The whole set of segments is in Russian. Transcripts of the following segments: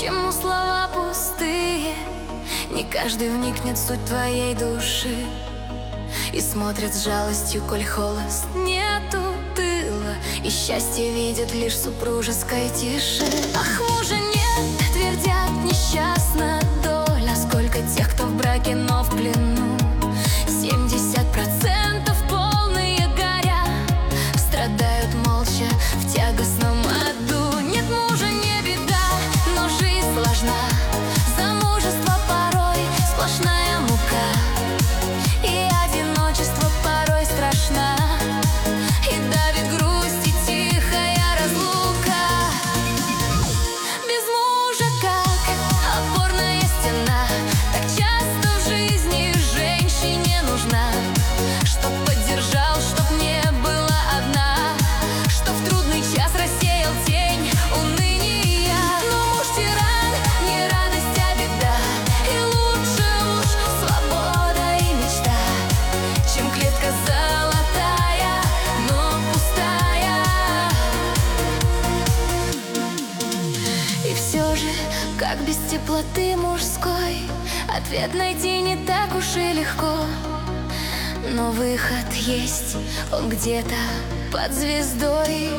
чему слова пустые. Не каждый вникнет в суть твоей души и смотрит с жалостью, коль холост нету тыла, и счастье видит лишь в супружеской тиши. Ах, мужа нет, твердят, несчастна доля. Сколько тех, кто в браке, но в плену. 70% полные горя страдают молча в тягостном аду. Нет мужа, не беда, но жизнь сложна. Замужество порой сплошная мука, и одиночество порой страшна, и давит грусть и тихая разлука. Без мужа как опорная стена, так часто в жизни женщине нужна, чтоб поддержал, чтоб не была одна, чтоб в трудный час рассеял тень уныния. Но муж тиран, не радость, а беда, и лучше уж свобода и мечта, чем клетка золотая, но пустая. И все же, как без теплоты мужской, ответ найти не так уж и легко. Но выход есть, он где-то под звездой.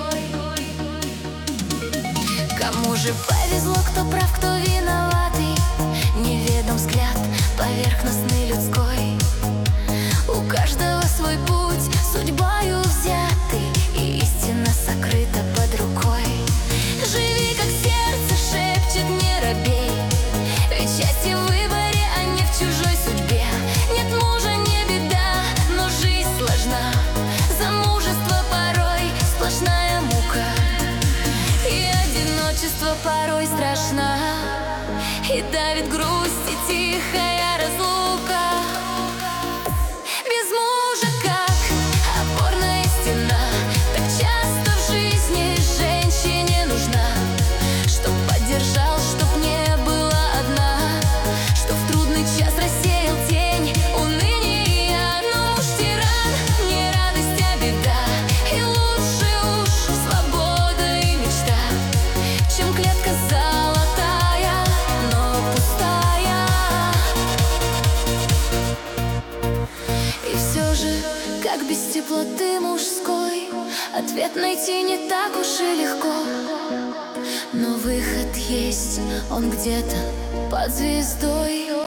Кому же повезло, кто прав, кто виноватый, неведом взгляд поверхностный людской. У каждого свой путь, судьбою взятый, и истина сокрыта под рукой. Живи, как сердце шепчет, не робей, ведь счастье в выборе, а не в чужой судьбе. Нет мужа, не беда, но жизнь сложна. Замужество порой сплошная мука, и одиночество порой страшна, и давит грусть и тихая разлука. Без мужа как опорная стена, так часто в жизни женщине нужна, чтоб поддержал, чтоб не была одна, чтоб в трудный час рассеял тень уныния. Но муж тиран, не радость, а беда, и лучше уж свобода и мечта, чем клетка золотая, но пустая. И все же, как без теплоты мужской, ответ найти не так уж и легко. Но выход есть, он где-то под звездой.